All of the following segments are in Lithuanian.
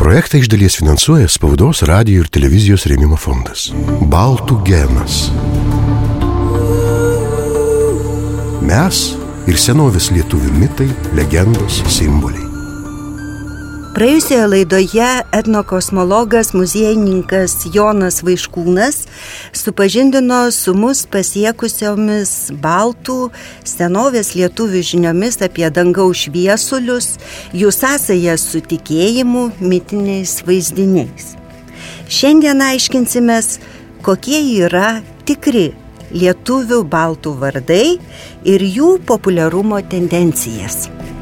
Projektą iš dalies finansuoja Spaudos, radijo ir televizijos rėmimo fondas. Baltų genas. Mes ir senovės lietuvių mitai, legendos, simboliai. Praėjusioje laidoje etnokosmologas, muziejininkas Jonas Vaiškūnas supažindino su mus pasiekusiomis baltų senovės lietuvių žiniomis apie dangaus šviesulius, jų sąsajas su tikėjimu, mitiniais vaizdiniais. Šiandien aiškinsimės, kokie yra tikri lietuvių baltų vardai ir jų populiarumo tendencijas.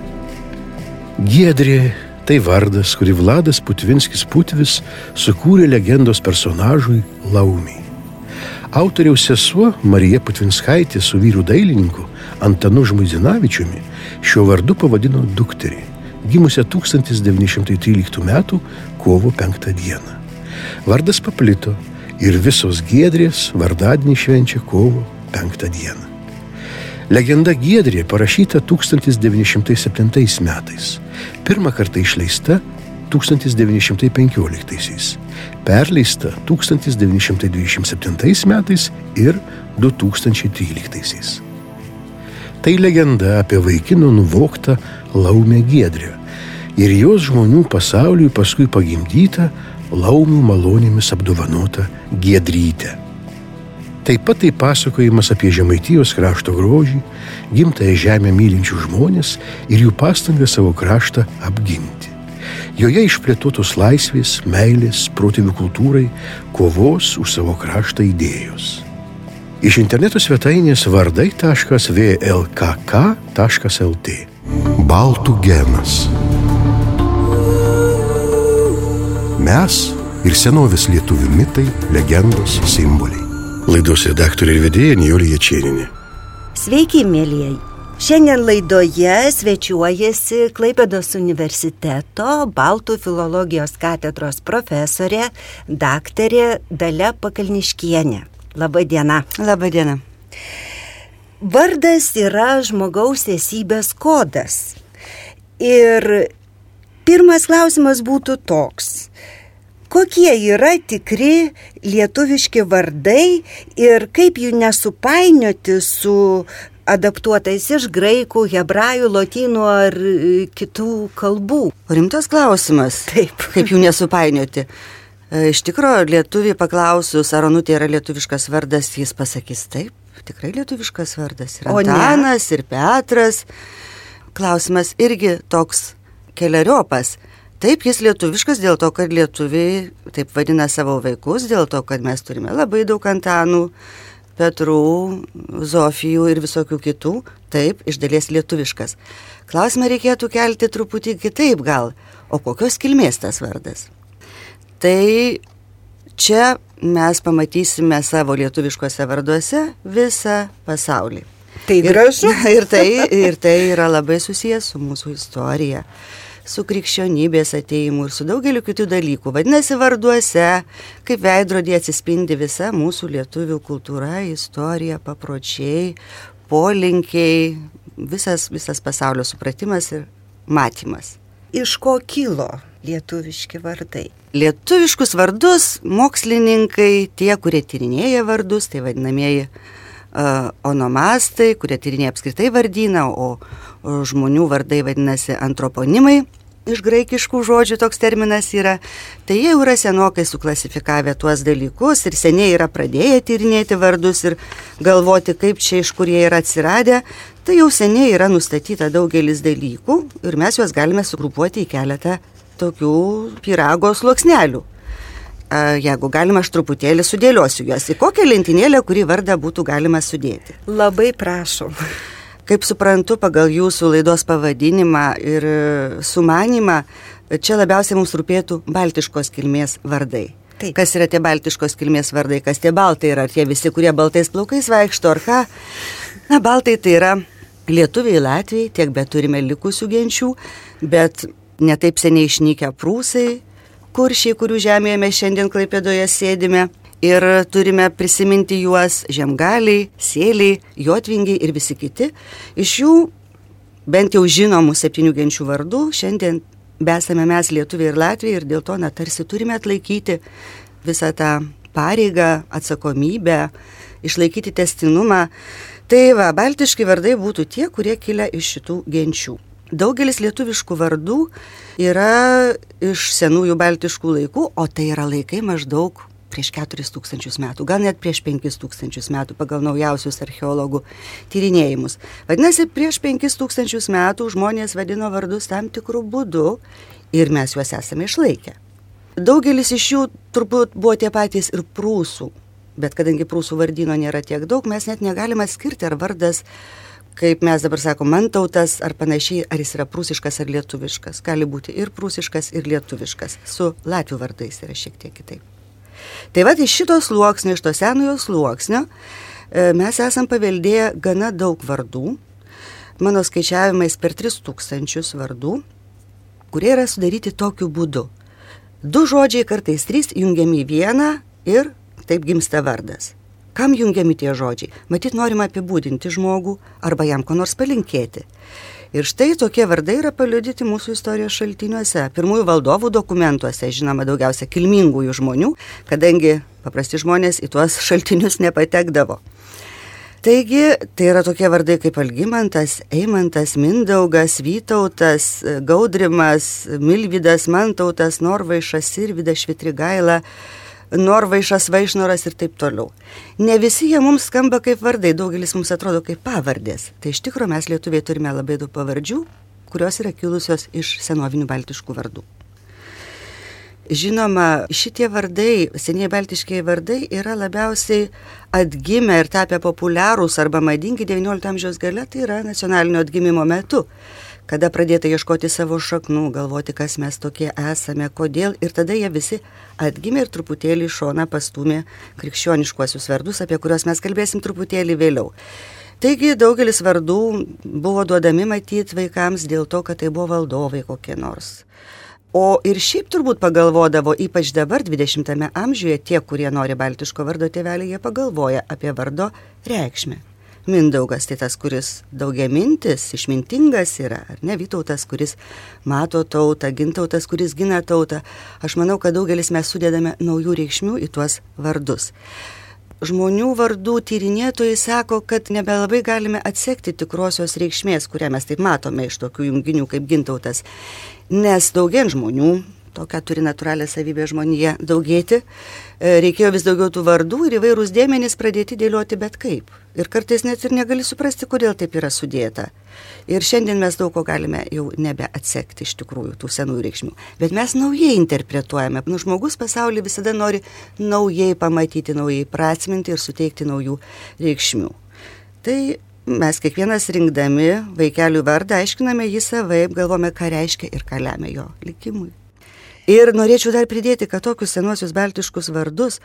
Giedrė tai vardas, kurį Vladas Putvinskis Putvis sukūrė legendos personažui Laumiai. Autoriaus sesuo Marija Putvinskaitė su vyru dailininku Antanu Žmuidzinavičiumi šiuo vardu pavadino dukterį, gimusią 1913 m. kovo 5 d. Vardas paplito ir visos Giedrės vardadienį švenčia kovo 5 d. Legenda Giedrė parašyta 1907 metais. Pirmą kartą išleista 1915, perleista 1927 metais ir 2013. Tai legenda apie vaikino nuvoktą Laumę Giedrę ir jos žmonių pasauliui paskui pagimdytą laumių malonėmis apdovanotą Giedrytę. Taip pat tai pasakojimas apie Žemaitijos krašto grožį, gimtąją žemę mylinčių žmonės ir jų pastangą savo kraštą apginti. Joje išplėtotos laisvės, meilės, protėvių kultūrai, kovos už savo kraštą idėjos. Iš interneto svetainės vardai.vlkk.lt. Baltų genas. Mes ir senovės lietuvių mitai, legendos, simboliai. Laidos redaktorė ir vedėja Nijolė Jačėnienė. Sveiki, mielieji! Šiandien laidoje svečiuojasi Klaipėdos universiteto baltų filologijos katedros profesorė daktarė Dalia Pakalniškienė. Labą dieną. Labą dieną. Vardas yra žmogaus esybės kodas. Ir pirmas klausimas būtų toks. Kokie yra tikri lietuviški vardai ir kaip jų nesupainioti su adaptuotais iš graikų, hebrajų, lotynų ar kitų kalbų? Rimtas klausimas. Taip. Kaip jų nesupainioti. Iš tikrųjų, lietuviai paklausius, ar Onutė yra lietuviškas vardas, jis pasakys taip, tikrai lietuviškas vardas. Ir Antanas, ir Petras. Klausimas irgi toks keleriopas. Taip, jis lietuviškas dėl to, kad lietuviai taip vadina savo vaikus, dėl to, kad mes turime labai daug Antanų, Petrų, Zofijų ir visokių kitų. Taip, iš dalies lietuviškas. Klausimą reikėtų kelti truputį kitaip gal. O kokios kilmės tas vardas? Tai čia mes pamatysime savo lietuviškose varduose visą pasaulį. Tai gražu. Ir tai yra labai susijęs su mūsų istorija, su krikščionybės atėjimu ir su daugeliu kitų dalykų. Vadinasi, varduose, kaip veidrodį atsispindi visa mūsų lietuvių kultūra, istorija, papročiai, polinkiai, visas pasaulio supratimas ir matymas. Iš ko kilo lietuviški vardai? Lietuviškus vardus mokslininkai, tie, kurie tyrinėja vardus, tai vadinamieji onomastai, kurie tyrinėja apskritai vardyną, o žmonių vardai vadinasi antroponimai, iš graikiškų žodžių toks terminas yra, tai jie jau yra senokai suklasifikavę tuos dalykus ir seniai yra pradėję tyrinėti vardus ir galvoti, kaip čia iš kur jie yra atsiradę, tai jau seniai yra nustatyta daugelis dalykų ir mes juos galime sugrupuoti į keletą tokių pyrago sluoksnelių. Jeigu galima, aš truputėlį sudėliosiu juos į kokią lentynėlę, kurį vardą būtų galima sudėti. Labai prašom. Kaip suprantu, pagal jūsų laidos pavadinimą ir sumanymą, čia labiausiai mums rūpėtų baltiškos kilmės vardai. Taip. Kas yra tie baltiškos kilmės vardai, kas tie baltai yra, ar tie visi, kurie baltais plaukais vaikšto, ar ką? Na, baltai tai yra lietuviai, latviai, tiek bet turime likusių genčių, bet netaip seniai išnykę prūsai, kuršiai, kurių žemėje mes šiandien Klaipėdoje sėdime. Ir turime prisiminti juos žemgaliai, sėliai, jotvingiai ir visi kiti. Iš jų bent jau žinomų 7 genčių vardų šiandien besame mes lietuviai ir latviai ir dėl to, tarsi turime atlaikyti visą tą pareigą, atsakomybę, išlaikyti testinumą. Tai va, baltiški vardai būtų tie, kurie kilę iš šitų genčių. Daugelis lietuviškų vardų yra iš senųjų baltiškų laikų, o tai yra laikai maždaug prieš 4000 metų, gal net prieš 5000 metų pagal naujausius archeologų tyrinėjimus. Vadinasi, prieš 5000 metų žmonės vadino vardus tam tikrų būdų ir mes juos esame išlaikę. Daugelis iš jų turbūt buvo tie patys ir prūsų, bet kadangi prūsų vardyno nėra tiek daug, mes net negalime atskirti, ar vardas, kaip mes dabar sakom, Mantautas ar panašiai, ar jis yra prūsiškas ar lietuviškas. Gali būti ir prūsiškas, ir lietuviškas. Su latvių vardais yra šiek tiek kitaip. Tai va, iš šito sluoksnio, iš to senojo sluoksnio, mes esam paveldėję gana daug vardų. Mano skaičiavimais per 3000 vardų, kurie yra sudaryti tokiu būdu. 2 žodžiai, kartais 3, jungiami į vieną ir taip gimsta vardas. Kam jungiami tie žodžiai? Matyt, norima apibūdinti žmogų arba jam ko nors palinkėti. Ir štai tokie vardai yra paliudyti mūsų istorijos šaltiniuose. Pirmųjų valdovų dokumentuose, žinoma, daugiausia kilmingųjų žmonių, kadangi paprasti žmonės į tuos šaltinius nepatekdavo. Taigi, tai yra tokie vardai kaip Algimantas, Eimantas, Mindaugas, Vytautas, Gaudrimas, Milvydas, Mantautas, Norvaišas, Sirvydas, Švitrigaila, Norvaišas, Vaišnoras ir taip toliau. Ne visi jie mums skamba kaip vardai, daugelis mums atrodo kaip pavardės. Tai iš tikrųjų mes lietuviai turime labai daug pavardžių, kurios yra kilusios iš senovinių baltiškų vardų. Žinoma, šitie vardai, senieji baltiškiai vardai, yra labiausiai atgimę ir tapę populiarūs arba madingi XIX amžiaus gale, tai yra nacionalinio atgimimo metu, kada pradėta ieškoti savo šaknų, galvoti, kas mes tokie esame, kodėl, ir tada jie visi atgimė ir truputėlį šoną pastūmė krikščioniškuosius vardus, apie kuriuos mes kalbėsim truputėlį vėliau. Taigi daugelis vardų buvo duodami matyti vaikams dėl to, kad tai buvo valdovai kokie nors. O ir šiaip turbūt pagalvodavo, ypač dabar 20 amžiuje, tie, kurie nori baltiško vardo tėvelį, jie pagalvoja apie vardo reikšmę. Mindaugas tai tas, kuris daugiamintis, išmintingas yra, ar ne? Vytautas, kuris mato tautą, Gintautas, kuris gina tautą. Aš manau, kad daugelis mes sudedame naujų reikšmių į tuos vardus. Žmonių vardų tyrinėtojai sako, kad nebelabai galime atsekti tikrosios reikšmės, kurią mes taip matome iš tokių junginių kaip Gintautas, nes daugien žmonių, tokia turi natūralią savybę žmonėje daugėti, reikėjo vis daugiau tų vardų ir įvairūs dėmenys pradėti dėlioti bet kaip. Ir kartais net ir negali suprasti, kodėl taip yra sudėta. Ir šiandien mes daug ko galime jau nebeatsekti iš tikrųjų tų senųjų reikšmių. Bet mes naujai interpretuojame. Žmogus pasaulį visada nori naujai pamatyti, naujai prasminti ir suteikti naujų reikšmių. Tai mes kiekvienas rinkdami vaikelių vardą aiškiname jį savaip, galvome, ką reiškia ir ką lemia jo likimui. Ir norėčiau dar pridėti, kad tokius senuosius baltiškus vardus,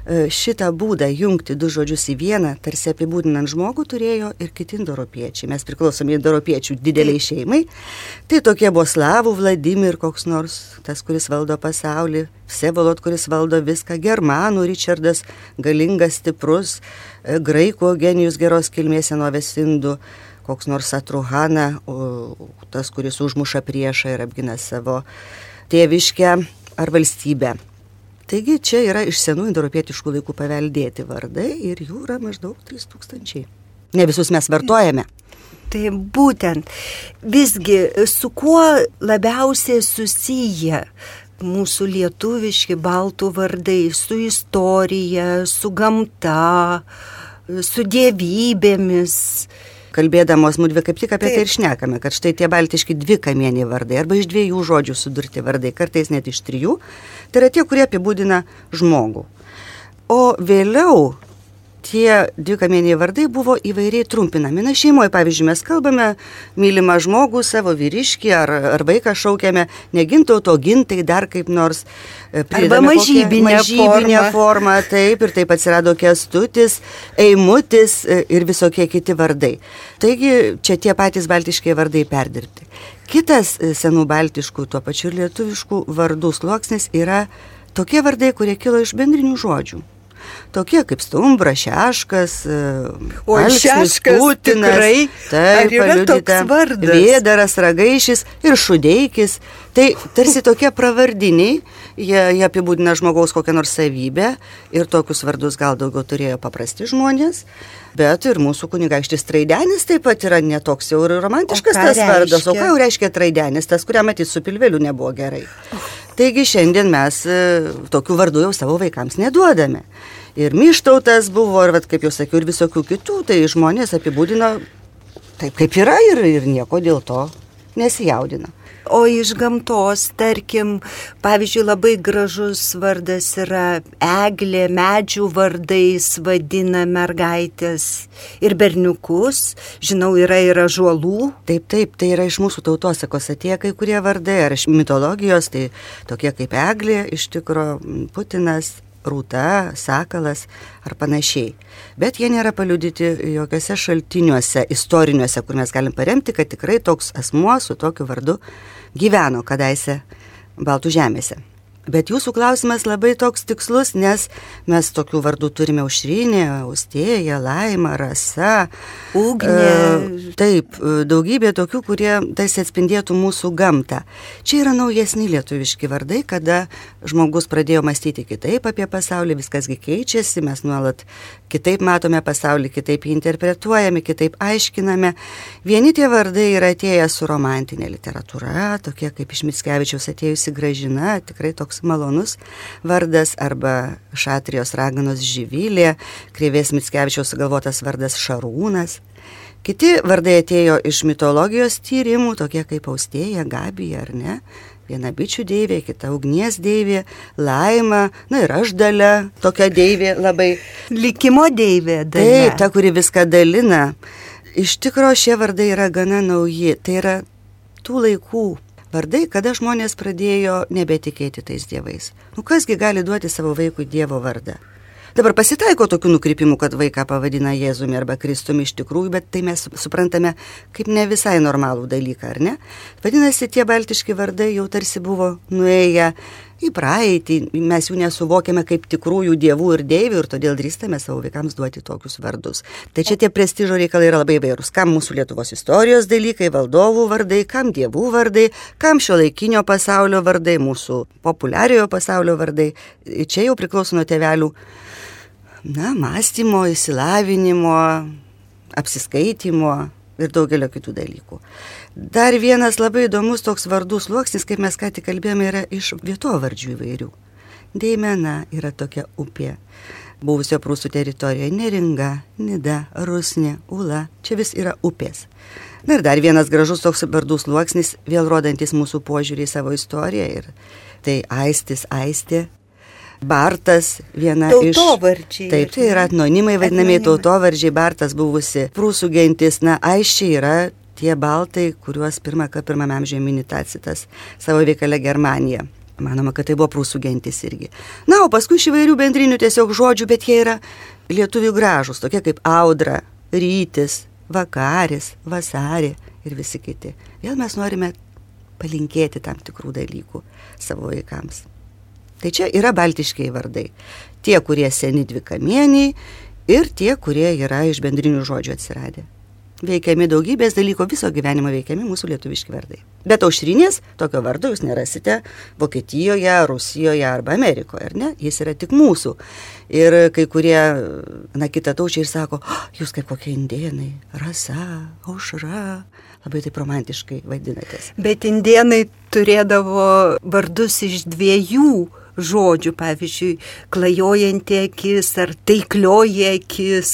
šitą būdą jungti 2 žodžius į vieną, tarsi apibūdinant žmogų, turėjo ir kiti indoeuropiečiai. Mes priklausome indoeuropiečių dideliai šeimai. Tai tokie buvo Slavų, Vladimir koks nors, tas, kuris valdo pasaulį, Vsevolod, kuris valdo viską, Germanų, Ričardas, galingas, stiprus, Graikų Eugenijus, geros kilmės senovės indų, koks nors Atruhana, tas, kuris užmuša priešą ir apgina savo tėviškę ar valstybę. Taigi čia yra iš senų indoeuropietiškų laikų paveldėti vardai ir jų yra maždaug 3000. Ne visus mes vartojame. Tai būtent, visgi su kuo labiausiai susiję mūsų lietuviški baltų vardai, su istorija, su gamta, su dievybėmis. Kalbėdamos mūdvi kaip tik apie tai ir šnekame, kad štai tie baltiški dvikamieniai vardai arba iš 2 žodžių sudurti vardai, kartais net iš 3, tai yra tie, kurie apibūdina žmogų. O vėliau tie dvikamieniai vardai buvo įvairiai trumpinami. Na, šeimoje, pavyzdžiui, mes kalbame mylimą žmogų, savo vyriškį ar vaiką šaukiame ne Gintauto, Gintai, dar kaip nors arba mažybinė forma. Taip, ir taip atsirado Kęstutis, Eimutis ir visokie kiti vardai. Taigi, čia tie patys baltiškiai vardai perdirbti. Kitas senų baltiškų, tuo pačiu ir lietuviškų vardų sluoksnis yra tokie vardai, kurie kilo iš bendrinių žodžių. tokie kaip Stumbras, Šeškas, o Šeškas Putinas, tikrai, ar yra toks vardas? Vėdaras, Ragaišis ir Šudeikis. Tai tarsi tokie pravardiniai, jie apibūdina žmogaus kokią nors savybę ir tokius vardus gal daugiau turėjo paprasti žmonės. Bet ir mūsų kunigaikštis Traidenis taip pat yra netoks jau ir romantiškas tas vardas. O ką jau reiškia Traidenis, tas, kuriam matys su pilveliu nebuvo gerai. Taigi šiandien mes tokių vardų jau savo vaikams neduodame. Ir Myštautas buvo, ir kaip jau sakiau, ir visokių kitų, tai žmonės apibūdino taip, kaip yra ir nieko dėl to nesijaudina. O iš gamtos, tarkim, pavyzdžiui, labai gražus vardas yra eglė, medžių vardais vadina mergaitės ir berniukus, žinau, yra ir ąžuolų. Taip, tai yra iš mūsų tautosakos atėję kai kurie vardai, ar iš mitologijos, tai tokie kaip eglė, iš tikro Putinas, Rūta, Sakalas ar panašiai. Bet jie nėra paliudyti jokiuose šaltiniuose, istoriniuose, kur mes galim paremti, kad tikrai toks asmuo su tokiu vardu gyveno kadaise Baltų žemėse. Bet jūsų klausimas labai toks tikslus, nes mes tokių vardų turime Aušrinė, Austėja, Laima, Rasa, Ugnė. Taip, daugybė tokių, kurie tarsi atspindėtų mūsų gamtą. Čia yra naujesni lietuviški vardai, kada žmogus pradėjo mąstyti kitaip apie pasaulį, viskasgi keičiasi, mes nuolat kitaip matome pasaulį, kitaip jį interpretuojame, kitaip aiškiname. Vieni tie vardai yra atėję su romantinė literatūra, tokie kaip iš Mickevičiaus atėjusi Gražina, tikrai toks malonus vardas, arba Šatrijos raganos Živilė, Krėvės Mickevičiaus sugalvotas vardas Šarūnas. Kiti vardai atėjo iš mitologijos tyrimų, tokie kaip Austėja, Gabija ar ne. Viena bičių deivė, kita ugnies deivė, Laima, na ir aš Dalia, tokia deivė labai. Likimo deivė Dalia. Taip, ta, kuri viską dalina. Iš tikro šie vardai yra gana nauji, tai yra tų laikų vardai, kada žmonės pradėjo nebetikėti tais dievais. Kasgi gali duoti savo vaikui Dievo vardą? Dabar pasitaiko tokių nukrypimų, kad vaiką pavadina Jėzumi arba Kristumi iš tikrųjų, bet tai mes suprantame kaip ne visai normalų dalyką, ar ne? Vadinasi, tie baltiški vardai jau tarsi buvo nuėję į praeitį, mes jų nesuvokėme kaip tikrųjų dievų ir deivių ir todėl drįstame savo vaikams duoti tokius vardus. Tai čia tie prestižo reikalai yra labai įvairūs. Kam mūsų Lietuvos istorijos dalykai, valdovų vardai, kam dievų vardai, kam šiuolaikinio pasaulio vardai, mūsų populiariojo pasaulio vardai. Čia jau priklauso nuo tėvelių mąstymo, išsilavinimo, apsiskaitimo ir daugelio kitų dalykų. Dar vienas labai įdomus toks vardų sluoksnis, kaip mes ką tik kalbėjome, yra iš vietovardžių įvairių. Deimena yra tokia upė, buvusio Prūsų teritorijoje, Neringa, Nida, Rusnė, Ula, čia vis yra upės. Na ir dar vienas gražus toks vardų sluoksnis, vėl rodantis mūsų požiūrį į savo istoriją, ir tai Aistis, Aistė, Bartas, viena iš... Tautovardžiai. Taip, tai yra etnonimai vadinami tautovardžiai, Bartas buvusi Prūsų gentis, Aisčiai yra tie baltai, kuriuos pirmame amžiuje mini Tacitas savo veikale Germanija. Manoma, kad tai buvo Prūsų gentis irgi. O paskui iš įvairių bendrinių tiesiog žodžių, bet jie yra lietuvių gražus, tokie kaip Audra, Rytis, Vakaris, Vasarė ir visi kiti. Vėl mes norime palinkėti tam tikrų dalykų savo vaikams. Tai čia yra baltiškiai vardai. Tie, kurie seni dvikamieniai ir tie, kurie yra iš bendrinių žodžių atsiradę. Veikiami daugybės dalyko, viso gyvenimo veikiami mūsų lietuviški vardai. Bet Aušrinės tokio vardo jūs nerasite Vokietijoje, Rusijoje arba Amerikoje, ar ne? Jis yra tik mūsų. Ir kai kurie, kitataučiai ir sako, jūs kaip kokie indėnai, Rasa, Aušra, labai taip romantiškai vadinatės. Bet indėnai turėdavo vardus iš dviejų žodžių, pavyzdžiui, klajojanti akis ar taiklioji akis,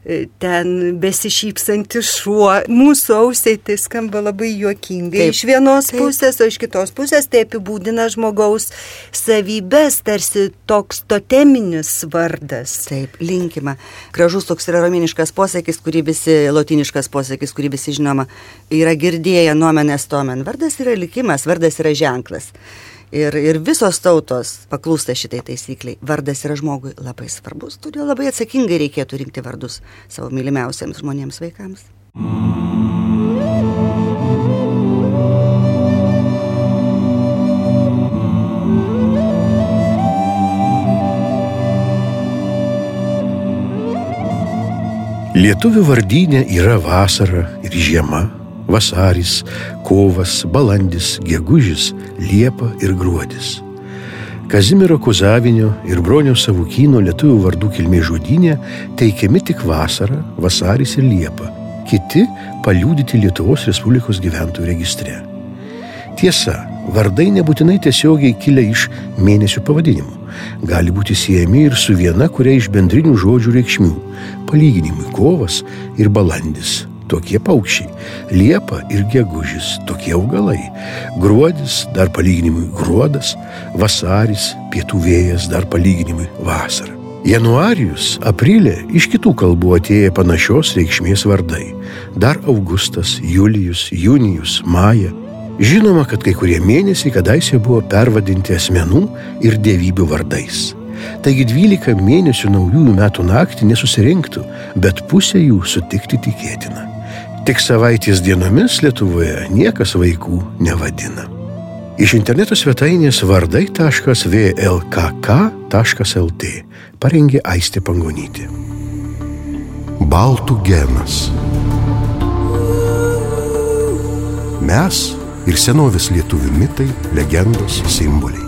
ten besišypsanti šuo. Mūsų ausiai tai skamba labai juokingai. Taip, iš vienos pusės, o iš kitos pusės tai apibūdina žmogaus savybės, tarsi toks toteminis vardas. Taip, linkima. Gražus toks yra romėniškas posakis, lotiniškas posakis, kurį visi žinoma, yra girdėję nomen est omen. Vardas yra likimas, vardas yra ženklas. Ir visos tautos paklūsta šitai taisykliai. Vardas yra žmogui labai svarbus, todėl labai atsakingai reikėtų rinkti vardus savo mylimiausiems žmonėms vaikams. Lietuvių vardyne yra vasara ir žiema, vasaris, kovas, balandis, gegužis, liepa ir gruodis. Kazimiero Kuzavinio ir Bronio Savukyno lietuvių vardų kilmės žodyne teikiami tik vasara, vasaris ir liepa, kiti paliudyti Lietuvos Respublikos gyventojų registre. Tiesa, vardai nebūtinai tiesiogiai kilę iš mėnesių pavadinimų. Gali būti siejami ir su viena, kuria iš bendrinių žodžių reikšmių. Palyginimui kovas ir balandis. Tokie paukščiai. Liepa ir gegužis. Tokie augalai. Gruodis, dar palyginimui gruodas. Vasaris, pietų vėjas, dar palyginimui vasara. Januarijus, aprilė iš kitų kalbų atėję panašios reikšmės vardai. Dar Augustas, Julijus, Junijus, Maja. Žinoma, kad kai kurie mėnesiai kadaise buvo pervadinti asmenų ir dievybių vardais. Taigi 12 mėnesių naujųjų metų naktį nesusirinktų, bet pusė jų sutikti tikėtina. Tik savaitės dienomis Lietuvoje niekas vaikų nevadina. Iš interneto svetainės vardai.vlkk.lt parengė Aistė Pangonytė. Baltų genas. Mes ir senovės lietuvių mitai, legendos, simboliai.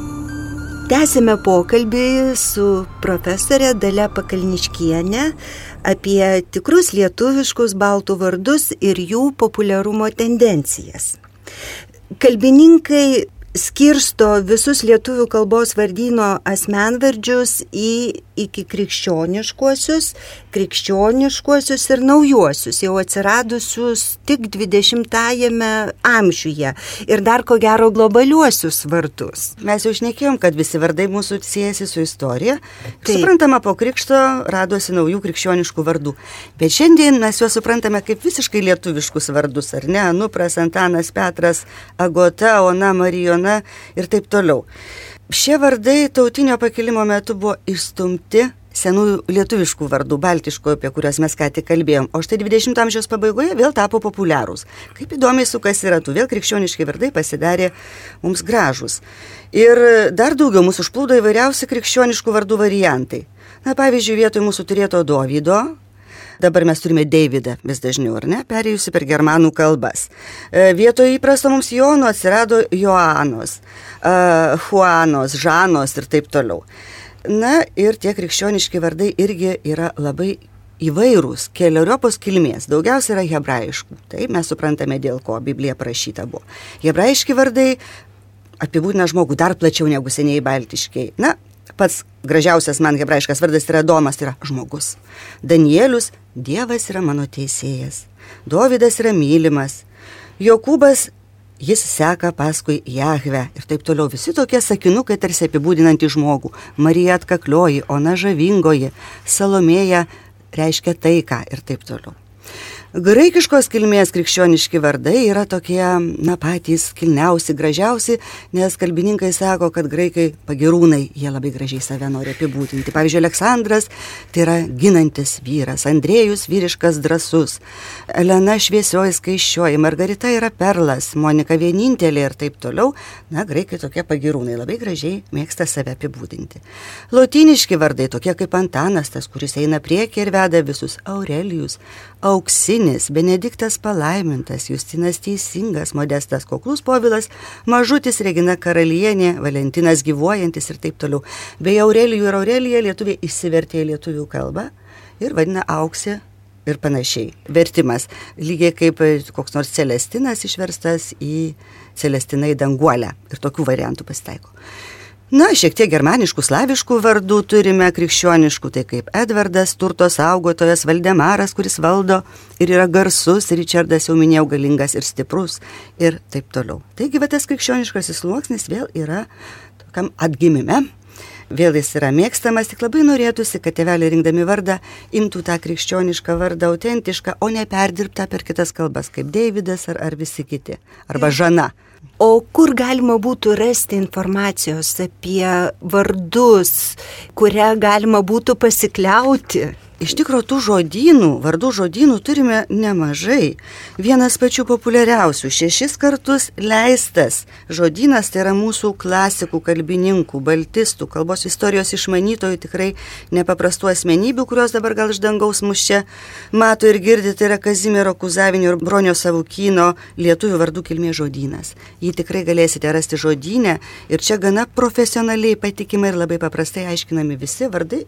Tęsime pokalbį su profesorė Dalia Pakalniškienė apie tikrus lietuviškus baltų vardus ir jų populiarumo tendencijas. Kalbininkai skirsto visus lietuvių kalbos vardyno asmenvardžius į iki krikščioniškuosius ir naujuosius, jau atsiradusius tik 20-ajame amžiuje ir dar ko gero globaliuosius vardus. Mes jau šnekėjom, kad visi vardai mūsų siejasi su istorija. Suprantama, po krikšto radosi naujų krikščioniškų vardų. Bet šiandien mes juos suprantame kaip visiškai lietuviškus vardus, ar ne? Anupras, Antanas, Petras, Agota, Ona, Marijona ir taip toliau. Šie vardai tautinio pakilimo metu buvo išstumti senųjų lietuviškų vardų, baltiškų, apie kuriuos mes ką tik kalbėjom. O štai 20 amžiaus pabaigoje vėl tapo populiarūs. Kaip įdomiai sukasi ratų, vėl krikščioniški vardai pasidarė mums gražūs. Ir dar daugiau mūsų užplūdo įvairiausi krikščioniškų vardų variantai. Na, pavyzdžiui, vietoj mūsų turėto Dovydo, dabar mes turime Deividą vis dažniau, ar ne, perėjusi per germanų kalbas. Vietoj įprasto mums Jono atsirado Joanos, Juanos, Žanos ir taip toliau. Na ir tie krikščioniški vardai irgi yra labai įvairūs, keliariopos kilmės, daugiausia yra hebrajiškų. Taip mes suprantame, dėl ko Biblija parašyta buvo. Hebrajiški vardai apibūdina žmogų dar plačiau negu senieji baltiškiai. Na, pats gražiausias man hebrajiškas vardas yra Domas, tai yra žmogus. Danielius, Dievas yra mano teisėjas. Dovydas yra mylimas. Jokūbas, jis seka paskui Jahvę. Ir taip toliau visi tokie sakinukai tarsi apibūdinantį žmogų. Marija atkaklioji, Ona žavingoji, Salomėja reiškia taiką ir taip toliau. Graikiškos kilmės krikščioniški vardai yra tokie, na, patys kilniausi, gražiausi, nes kalbininkai sako, kad graikai pagirūnai, jie labai gražiai save nori apibūdinti. Pavyzdžiui, Aleksandras tai yra ginantis vyras, Andrėjus vyriškas drąsus, Elena šviesioji skaiščioji, Margarita yra perlas, Monika vienintelė ir taip toliau. Na, graikai tokie pagirūnai, labai gražiai mėgsta save apibūdinti. Lotyniški vardai, tokie kaip Antanas, tas, kuris eina priekį ir veda visus, Aurelijus, Auksinis, Benediktas palaimintas, Justinas teisingas, Modestas kuklus, Povilas mažutis, Regina karalienė, Valentinas gyvuojantis ir taip toliau. Beje, Aurelijų ir Aurelija lietuviai išsivertė į lietuvių kalbą ir vadina Auksė ir panašiai. Vertimas, lygiai kaip koks nors Celestinas išverstas į Celestinai danguolę. Ir tokių variantų pasitaiko. Na, šiek tiek germaniškų, slaviškų vardų turime krikščioniškų, tai kaip Edvardas, turto saugotojas, Valdemaras, kuris valdo ir yra garsus, Ričardas, jau minėjau, galingas ir stiprus ir taip toliau. Taigi, va, tas krikščioniškasis sluoksnis vėl yra tokiam atgimime, vėl jis yra mėgstamas, tik labai norėtųsi, kad tėveliai rinkdami vardą imtų tą krikščionišką vardą autentišką, o ne perdirbtą per kitas kalbas, kaip Deividas ar visi kiti, arba Žana. O kur galima būtų rasti informacijos apie vardus, kurią galima būtų pasikliauti? Iš tikrųjų, tų žodynų, vardų žodynų turime nemažai. Vienas pačių populiariausių, 6 kartus leistas žodynas, tai yra mūsų klasikų, kalbininkų, baltistų, kalbos istorijos išmanytojų, tikrai nepaprastų asmenybių, kurios dabar gal iš dangaus mus čia mato ir girdi, tai yra Kazimiero Kuzavinio ir Bronio Savukyno lietuvių vardų kilmės žodynas. Jį tikrai galėsite rasti žodyne ir čia gana profesionaliai, patikimai ir labai paprastai aiškinami visi vardai.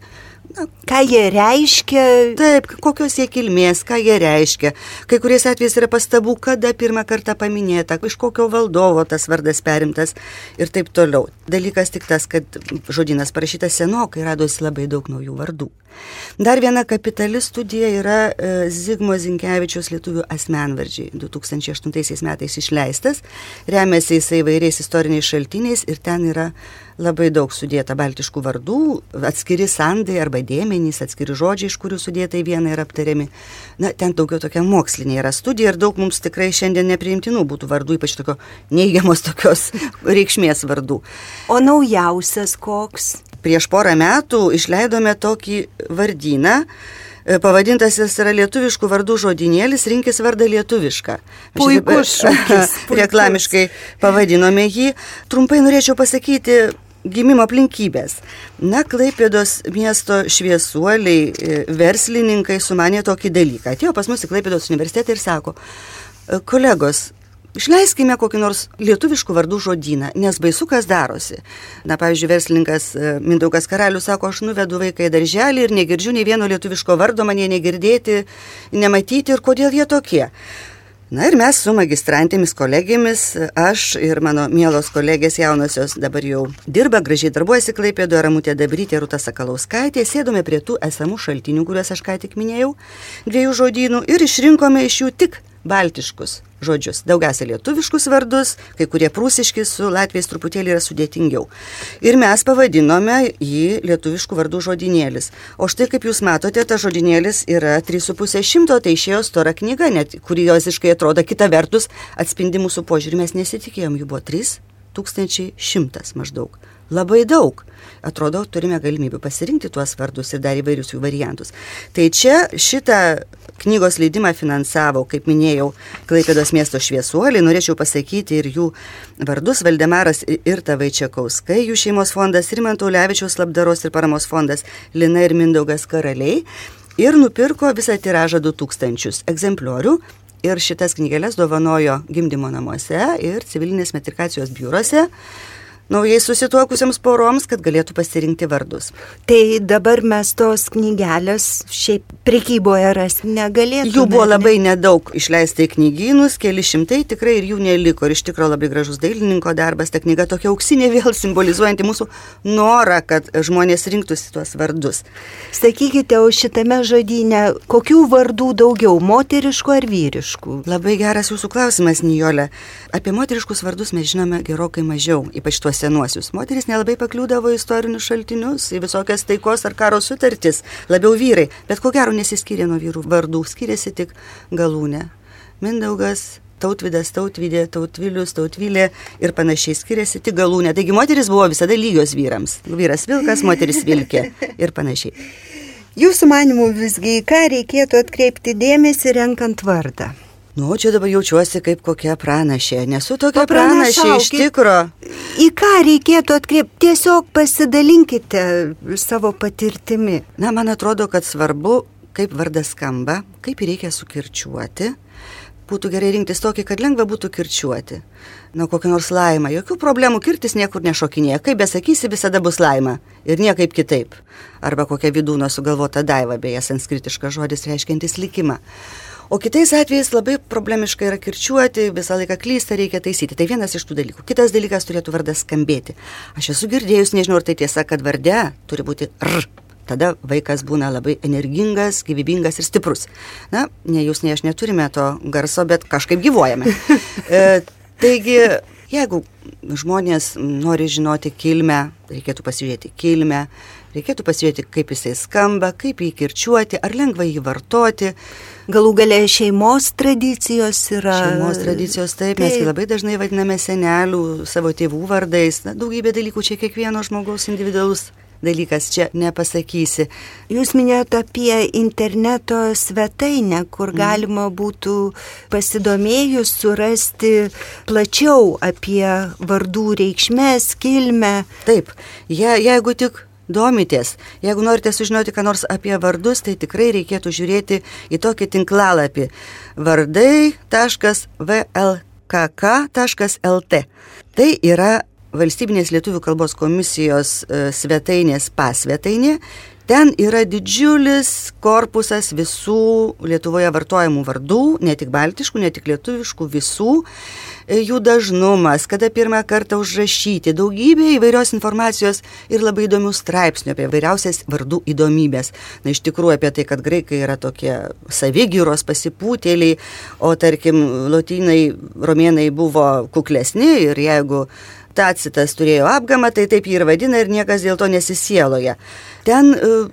Ką jie reiškia? Taip, kokios jie kilmės, ką jie reiškia. Kai kuriais atvejais yra pastabų, kada pirmą kartą paminėta, iš kokio valdovo tas vardas perimtas ir taip toliau. Dalykas tik tas, kad žodynas parašytas senokai, radosi labai daug naujų vardų. Dar viena kapitali studija yra Zigmo Zinkevičiaus lietuvių asmenvardžiai. 2008 metais išleistas, remiasi jisai įvairiais istoriniais šaltiniais ir ten yra labai daug sudėta baltiškų vardų, atskiri sandai arba dėmenys, atskiri žodžiai, iš kurių sudėta į vieną yra aptariami. Na, ten daugiau tokia mokslinė yra studija ir daug mums tikrai šiandien nepriimtinų būtų vardų, ypač tokio neigiamos tokios reikšmės vardų. O naujausias koks? Prieš porą metų išleidome tokį vardyną, pavadintas jis yra lietuviškų vardų žodynėlis, rinkis vardą lietuvišką. Puikus šūkis. Reklamiškai pavadinome jį. Trumpai norėčiau pasakyti gimimo aplinkybės. Na, Klaipėdos miesto šviesuoliai, verslininkai sumanė tokį dalyką. Atėjo pas mus į Klaipėdos universitetą ir sako, kolegos, išleiskime kokį nors lietuviškų vardų žodyną, nes baisu kas darosi. Na, pavyzdžiui, verslininkas Mindaugas Karalius sako, aš nuvedu vaiką į darželį ir negirdžiu nei vieno lietuviško vardo, man jie negirdėti, nematyti ir kodėl jie tokie. Na ir mes su magistrantėmis kolegėmis, aš ir mano mielos kolegės jaunosios dabar jau dirba, gražiai darbuojasi Klaipėdoje, Ramutė Dabrytė, Rūta Sakalauskaitė, sėdome prie tų esamų šaltinių, kuriuos aš ką tik minėjau, 2 žodynų ir išrinkome iš jų tik baltiškus žodžius. Daugiausia lietuviškus vardus, kai kurie prūsiški, su latviais truputėlį yra sudėtingiau. Ir mes pavadinome jį lietuviškų vardų žodynėlis. O štai, kaip jūs matote, ta žodynėlis yra 3,5 tai išėjo stora knyga, net kurioziškai atrodo, kita vertus atspindi mūsų požiūrį. Mes nesitikėjom, jų buvo 3100 maždaug. Labai daug. Atrodo, turime galimybę pasirinkti tuos vardus ir dar įvairius jų variantus. Tai čia šitą knygos leidimą finansavo, kaip minėjau, Klaipėdos miesto šviesuoliai, norėčiau pasakyti ir jų vardus, Valdemaras Irta Vaičiakauskai, jų šeimos fondas, Rimanto Ulevičiaus labdaros ir paramos fondas, Lina ir Mindaugas Karaliai, ir nupirko visą tiražą 2000 egzempliorių. Ir šitas knygeles dovanojo gimdymo namuose ir civilinės metrikacijos biurose naujai susituokusiems poroms, kad galėtų pasirinkti vardus. Tai dabar mes tos knygelės šiaip prekyboje rasti negalėtume. Jų buvo labai nedaug išleista į knygynus, keli šimtai tikrai ir jų neliko. Ir iš tikrųjų labai gražus dailininko darbas, ta knyga tokia auksinė, vėl simbolizuojanti mūsų norą, kad žmonės rinktųsi tuos vardus. Sakykite, o šitame žodyne kokių vardų daugiau, moteriškų ar vyriškų? Labai geras jūsų klausimas, Nijolė. Apie moteriškus vardus mes žinome gerokai mažiau, ypač tuos senuosius. Moteris nelabai pakliūdavo į istorinius šaltinius, į visokias taikos ar karo sutartis, labiau vyrai, bet ko gero nesiskyrė nuo vyrų vardų, skyrėsi tik galūnė. Mindaugas, Tautvydas, Tautvydė, Tautvilius, Tautvilė ir panašiai skiriasi tik galūnė. Taigi moteris buvo visada lygios vyrams. Vyras vilkas, moteris vilkė ir panašiai. Jūsų manimų visgi, ką reikėtų atkreipti dėmesį renkant vardą? Nu, čia dabar jaučiuosi kaip kokia pranašė. Nesu tokia pranašė iš tikro. Į ką reikėtų atkreipti? Tiesiog pasidalinkite savo patirtimi. Na, man atrodo, kad svarbu, kaip vardas skamba, kaip reikia sukirčiuoti. Būtų gerai rinktis tokį, kad lengva būtų kirčiuoti. Na, kokią nors laimą. Jokių problemų kirtis niekur nešokinėja. Kaip besakysi, visada bus laima. Ir niekaip kitaip. Arba kokia Vidūno sugalvota Daiva, beje, sanskritiškas žodis reiškiantis likimą. O kitais atvejais labai problemiška yra kirčiuoti, visą laiką klysta, reikia taisyti. Tai vienas iš tų dalykų. Kitas dalykas turėtų vardas skambėti. Aš esu girdėjus, nežinau, ar tai tiesa, kad varde turi būti r. Tada vaikas būna labai energingas, gyvybingas ir stiprus. Na, ne jūs, ne aš neturime to garso, bet kažkaip gyvuojame. Taigi, jeigu žmonės nori žinoti kilmę, reikėtų pasižiūrėti kilmę, reikėtų pasižiūrėti, kaip jisai skamba, kaip jį kirčiuoti, ar lengva jį vartoti. Galų galia šeimos tradicijos yra. Šeimos tradicijos, taip, mes labai dažnai vadiname senelių savo tėvų vardais. Na, daugybė dalykų čia kiekvieno žmogaus individualus dalykas čia nepasakysi. Jūs minėjote apie interneto svetainę, kur galima būtų pasidomėjus surasti plačiau apie vardų reikšmės, kilmę. Taip, jeigu tik domitės, jeigu norite sužinoti, ką nors apie vardus, tai tikrai reikėtų žiūrėti į tokį tinklalapį vardai.vlkk.lt. Tai yra Valstybinės lietuvių kalbos komisijos svetainės pasvetainė. Ten yra didžiulis korpusas visų Lietuvoje vartojamų vardų, ne tik baltiškų, ne tik lietuviškų, visų, jų dažnumas, kada pirmą kartą užrašyti, daugybė įvairios informacijos ir labai įdomių straipsnių apie įvairiausias vardų įdomybės. Na, iš tikrųjų apie tai, kad graikai yra tokie savigyros pasipūtėliai, o tarkim, lotynai, romėnai buvo kuklesni ir jeigu Tacitas turėjo apgamą, tai taip jį ir vadina ir niekas dėl to nesisieloja. Ten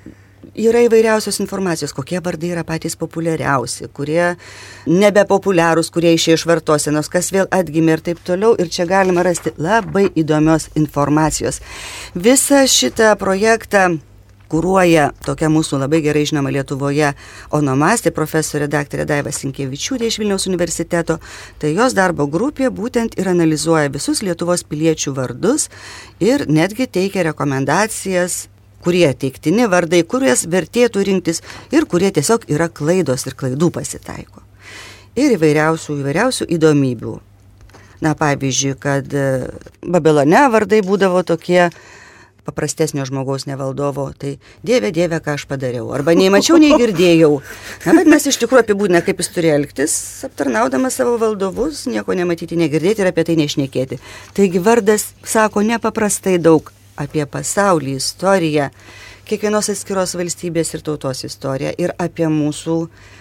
yra įvairiausios informacijos, kokie vardai yra patys populiariausi, kurie nebepopuliarūs, kurie išėjo iš vartosenos, kas vėl atgimė ir taip toliau. Ir čia galima rasti labai įdomios informacijos. Visą šitą projektą kuruoja tokia mūsų labai gerai žinoma Lietuvoje onomastė profesorė daktarė Daiva Sinkevičiūtė iš Vilniaus universiteto. Tai jos darbo grupė būtent ir analizuoja visus Lietuvos piliečių vardus ir netgi teikia rekomendacijas, kurie teiktini vardai, kuriuos vertėtų rinktis ir kurie tiesiog yra klaidos ir klaidų pasitaiko. Ir įvairiausių įdomybių. Na, pavyzdžiui, kad Babilone vardai būdavo tokie paprastesnio žmogaus nevaldovo, tai Dieve, ką aš padariau, arba nei mačiau, nei girdėjau. Na, bet mes iš tikrųjų apibūdina, kaip jis turi elgtis, aptarnaudamas savo valdovus, nieko nematyti, negirdėti ir apie tai nešnekėti. Taigi vardas sako nepaprastai daug apie pasaulį, istoriją, kiekvienos atskiros valstybės ir tautos istoriją ir apie mūsų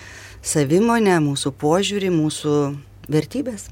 savimonę, mūsų požiūrį, mūsų vertybės.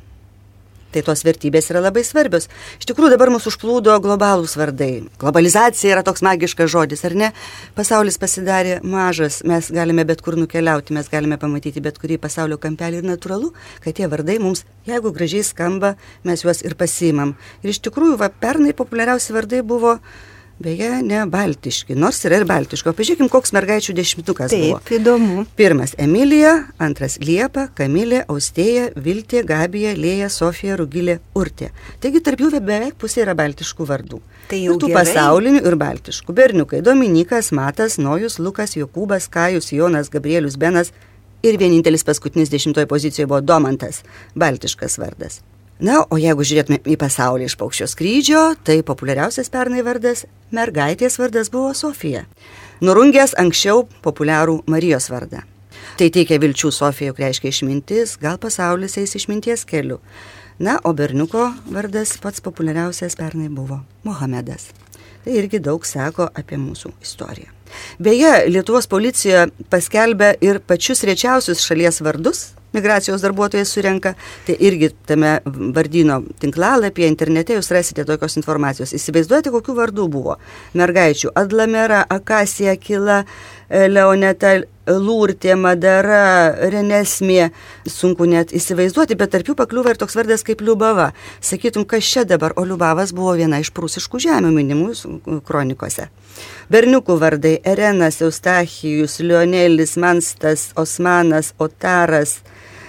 Tai tos vertybės yra labai svarbios. Iš tikrųjų dabar mūsų užplūdo globalūs vardai. Globalizacija yra toks magiškas žodis, ar ne? Pasaulis pasidarė mažas, mes galime bet kur nukeliauti, mes galime pamatyti bet kurį pasaulio kampelį ir natūralu, kad tie vardai mums, jeigu gražiai skamba, mes juos ir pasiimam. Ir iš tikrųjų, pernai populiariausi vardai buvo beje, ne baltiški, nors yra ir baltiško. Pažiūrėkim, koks mergaičių dešimtukas buvo. Taip, įdomu. Pirmas Emilija, antras Liepa, Kamilė, Austėja, Viltė, Gabija, Lėja, Sofija, Rugilė, Urtė. Taigi tarp jų beveik pusė yra baltiškų vardų. Tai jau ir tų pasaulinių ir baltiškų. Berniukai Dominikas, Matas, Nojus, Lukas, Jokūbas, Kajus, Jonas, Gabrielius, Benas ir vienintelis paskutinis 10 pozicijoje buvo Domantas, baltiškas vardas. Na, o jeigu žiūrėtume į pasaulį iš paukščio skrydžio, tai populiariausias pernai vardas, mergaitės vardas buvo Sofija. Nurungęs anksčiau populiarų Marijos vardą. Tai teikia vilčių Sofija, juk reiškia išmintis, gal pasaulis eis išminties keliu. Na, o berniuko vardas pats populiariausias pernai buvo Mohamedas. Tai irgi daug sako apie mūsų istoriją. Beje, Lietuvos policija paskelbė ir pačius rečiausius šalies vardus, migracijos darbuotojai surenka, tai irgi tame vardyno tinklalapyje internete jūs rasite tokios informacijos. Įsivaizduojate, kokių vardų buvo? Mergaičių Adlamera, Akasija, Kila, Leoneta, Lurtė, Madara, Renesmė. Sunku net įsivaizduoti, bet tarp jų pakliūva ir toks vardas kaip Liubava. Sakytum, kas čia dabar, o Liubavas buvo viena iš prūsiškų žemių minimų kronikose. Berniukų vardai Erenas, Eustachijus, Lionelis, Manstas, Osmanas, Otaras,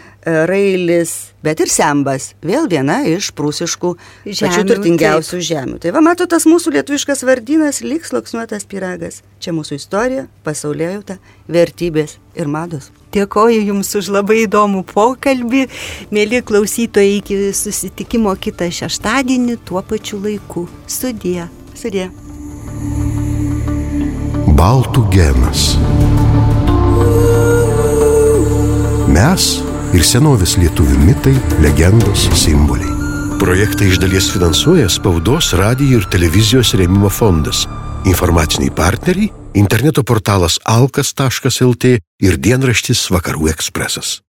Railis, bet ir Sembas, vėl viena iš prūsiškų pačių turtingiausių žemių. Tai va, mato, tas mūsų lietuviškas vardynas lyg sluoksniuotas pyragas. Čia mūsų istorija, pasaulėjauta, vertybės ir mados. Dėkoju Jums už labai įdomų pokalbį. Mėly klausytojai, iki susitikimo kitą šeštadienį tuo pačiu laiku. Sudie. Sudie. Baltų genas. Mes ir senovės lietuvių mitai, legendos, simboliai. Projektą iš dalies finansuoja Spaudos, radijo ir televizijos rėmimo fondas. Informaciniai partneriai – interneto portalas alkas.lt ir dienraštis Vakarų ekspresas.